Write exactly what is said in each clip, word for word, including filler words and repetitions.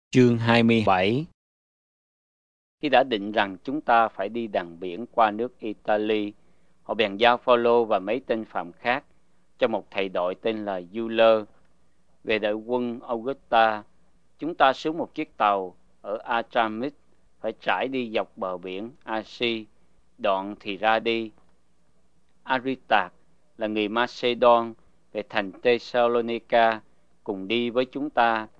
Chương hai mươi bảy. Khi đã định rằng chúng ta phải đi đằng biển qua nước Italy, họ bèn giao Phaolô và mấy tên phạm khác cho một thầy đội tên là Euler. Về đội quân Augusta, chúng ta xuống một chiếc tàu ở Atramis, phải trải đi dọc bờ biển Asia, đoạn thì ra đi Aristarch là người Macedon về thành Thessalonica cùng đi với chúng ta.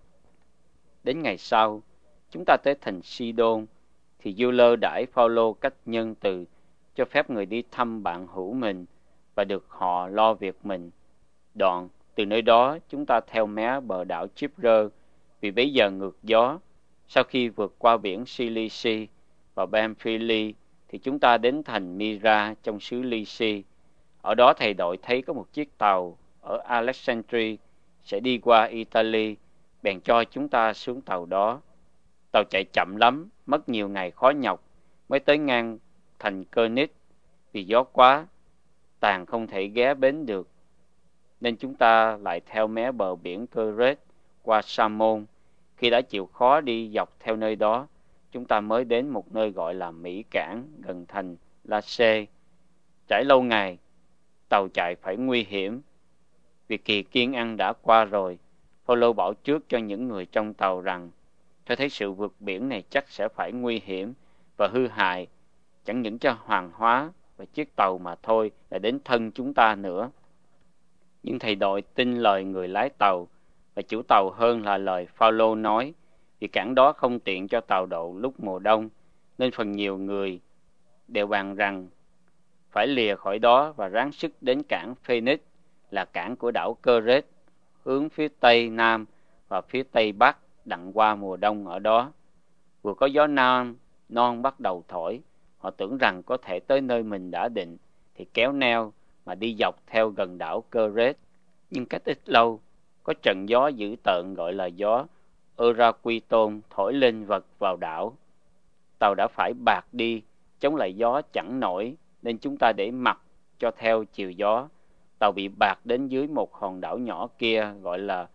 Đến ngày sau, chúng ta tới thành Sidon, thì Euler đãi Phaolô cách nhân từ, cho phép người đi thăm bạn hữu mình và được họ lo việc mình. Đoạn từ nơi đó chúng ta theo mé bờ đảo Chipre, vì bấy giờ ngược gió. Sau khi vượt qua biển Cilici và Pamphylia, thì chúng ta đến thành Myra trong xứ Lyci. Ở đó thầy đội thấy có một chiếc tàu ở Alexandria sẽ đi qua Italy, bèn cho chúng ta xuống tàu đó. Tàu chạy chậm lắm, mất nhiều ngày khó nhọc mới tới ngang thành Corinth. Vì gió quá tàn không thể ghé bến được, nên chúng ta lại theo mé bờ biển Corinth qua Samon. Khi đã chịu khó đi dọc theo nơi đó, chúng ta mới đến một nơi gọi là Mỹ Cảng gần thành Lace. Trải lâu ngày, tàu chạy phải nguy hiểm, vì kỳ kiên ăn đã qua rồi. Phaolô bảo trước cho những người trong tàu rằng tôi thấy sự vượt biển này chắc sẽ phải nguy hiểm và hư hại, chẳng những cho hàng hóa và chiếc tàu mà thôi, là đến thân chúng ta nữa. Nhưng thầy đội tin lời người lái tàu và chủ tàu hơn là lời Phaolô nói, vì cảng đó không tiện cho tàu đậu lúc mùa đông, nên phần nhiều người đều bàn rằng phải lìa khỏi đó và ráng sức đến cảng Phoenix, là cảng của đảo Crete, hướng phía tây nam và phía tây bắc, đặng qua mùa đông ở đó. Vừa có gió nam non bắt đầu thổi, họ tưởng rằng có thể tới nơi mình đã định, thì kéo neo mà đi dọc theo gần đảo Crete. Nhưng cách ít lâu, có trận gió dữ tợn gọi là gió Euraquilon thổi lên vật vào đảo. Tàu đã phải bạc đi, chống lại gió chẳng nổi, nên chúng ta để mặc cho theo chiều gió. Tàu bị bạc đến dưới một hòn đảo nhỏ kia gọi là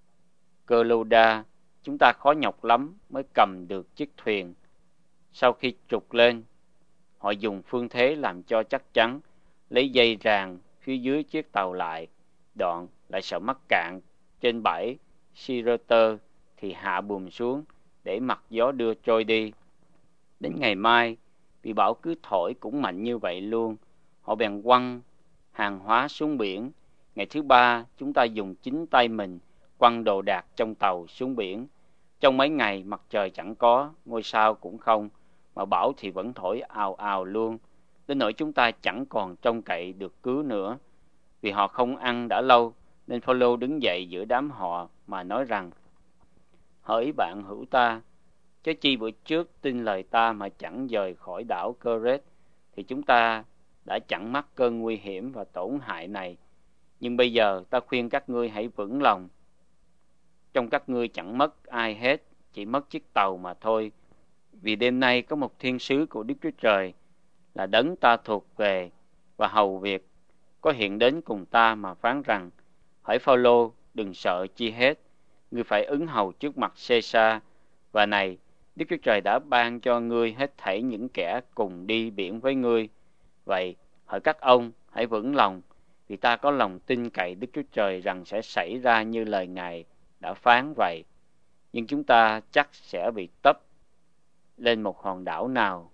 Clauda. Chúng ta khó nhọc lắm mới cầm được chiếc thuyền. Sau khi trục lên, họ dùng phương thế làm cho chắc chắn, lấy dây ràng phía dưới chiếc tàu lại. Đoạn lại sợ mắc cạn trên bãi Sirte, thì hạ buồm xuống để mặc gió đưa trôi đi. Đến ngày mai, vì bão cứ thổi cũng mạnh như vậy luôn, họ bèn quăng hàng hóa xuống biển. Ngày thứ ba, chúng ta dùng chính tay mình quăng đồ đạc trong tàu xuống biển. Trong mấy ngày mặt trời chẳng có, ngôi sao cũng không, mà bão thì vẫn thổi ào ào luôn, đến nỗi chúng ta chẳng còn trông cậy được cứu nữa. Vì họ không ăn đã lâu, nên Phaolô đứng dậy giữa đám họ mà nói rằng: hỡi bạn hữu ta, chớ chi bữa trước tin lời ta mà chẳng dời khỏi đảo Crete, thì chúng ta đã chẳng mắc cơn nguy hiểm và tổn hại này. Nhưng bây giờ ta khuyên các ngươi hãy vững lòng. Trong các ngươi chẳng mất ai hết, chỉ mất chiếc tàu mà thôi. Vì đêm nay có một thiên sứ của Đức Chúa Trời, là đấng ta thuộc về và hầu việc, có hiện đến cùng ta mà phán rằng: hỡi Phaolô, đừng sợ chi hết, ngươi phải ứng hầu trước mặt Caesar. Và này, Đức Chúa Trời đã ban cho ngươi hết thảy những kẻ cùng đi biển với ngươi. Vậy, hỡi các ông, hãy vững lòng, vì ta có lòng tin cậy Đức Chúa Trời rằng sẽ xảy ra như lời Ngài đã phán vậy. Nhưng chúng ta chắc sẽ bị tấp lên một hòn đảo nào.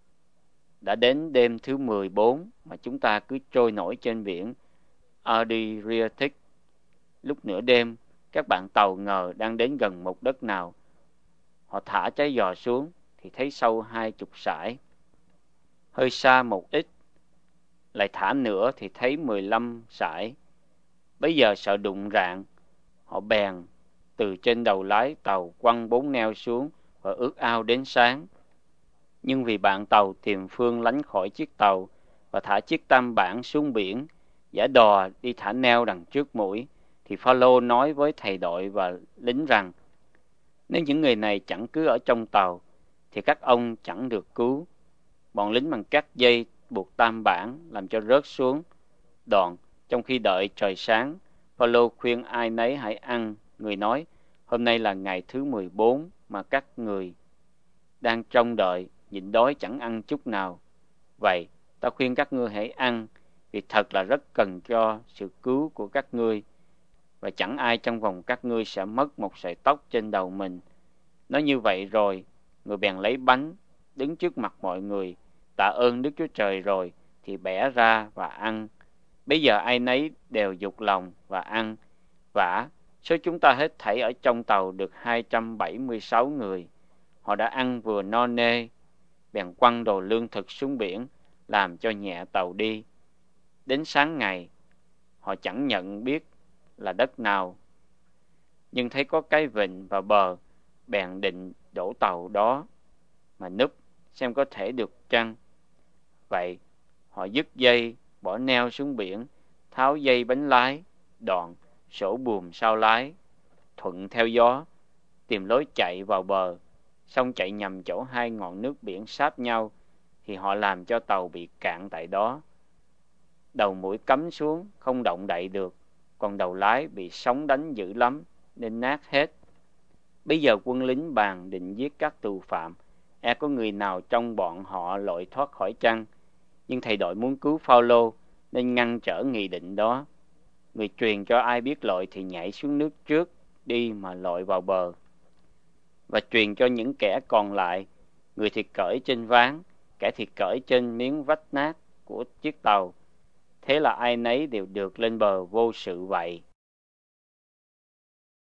Đã đến đêm thứ mười bốn mà chúng ta cứ trôi nổi trên biển Adriatic. Lúc nửa đêm, các bạn tàu ngờ đang đến gần một đất nào. Họ thả trái giò xuống thì thấy sâu hai chục sải. Hơi xa một ít, lại thả nữa thì thấy mười lăm sải. Bây giờ sợ đụng rạn, họ bèn từ trên đầu lái tàu quăng bốn neo xuống và ước ao đến sáng. Nhưng vì bạn tàu tìm phương lánh khỏi chiếc tàu và thả chiếc tam bản xuống biển, giả đò đi thả neo đằng trước mũi, thì Phaolô nói với thầy đội và lính rằng: nếu những người này chẳng cứ ở trong tàu, thì các ông chẳng được cứu. Bọn lính bằng cắt dây buộc tam bản làm cho rớt xuống. Đoạn trong khi đợi trời sáng, Phaolô khuyên ai nấy hãy ăn. Người nói: hôm nay là ngày thứ mười bốn mà các người đang trông đợi, nhịn đói chẳng ăn chút nào. Vậy, ta khuyên các ngươi hãy ăn, vì thật là rất cần cho sự cứu của các ngươi, và chẳng ai trong vòng các ngươi sẽ mất một sợi tóc trên đầu mình. Nói như vậy rồi, người bèn lấy bánh, đứng trước mặt mọi người, tạ ơn Đức Chúa Trời rồi, thì bẻ ra và ăn. Bây giờ ai nấy đều dục lòng và ăn. Vả, số chúng ta hết thảy ở trong tàu được hai trăm bảy mươi sáu người. Họ đã ăn vừa no nê, bèn quăng đồ lương thực xuống biển, làm cho nhẹ tàu đi. Đến sáng ngày, họ chẳng nhận biết là đất nào, nhưng thấy có cái vịnh và bờ, bèn định đổ tàu đó mà núp, xem có thể được chăng. Vậy, họ dứt dây, bỏ neo xuống biển, tháo dây bánh lái, đoạn, sổ buồm sau lái, thuận theo gió, tìm lối chạy vào bờ. Xong chạy nhằm chỗ hai ngọn nước biển sáp nhau, thì họ làm cho tàu bị cạn tại đó. Đầu mũi cắm xuống, không động đậy được, còn đầu lái bị sóng đánh dữ lắm, nên nát hết. Bây giờ quân lính bàn định giết các tù phạm, e có người nào trong bọn họ lội thoát khỏi chăng? Nhưng thầy đội muốn cứu Phao-lô, nên ngăn trở nghị định đó. Người truyền cho ai biết lội thì nhảy xuống nước trước đi mà lội vào bờ, và truyền cho những kẻ còn lại, người thì cởi trên ván, kẻ thì cởi trên miếng vách nát của chiếc tàu. Thế là ai nấy đều được lên bờ vô sự vậy.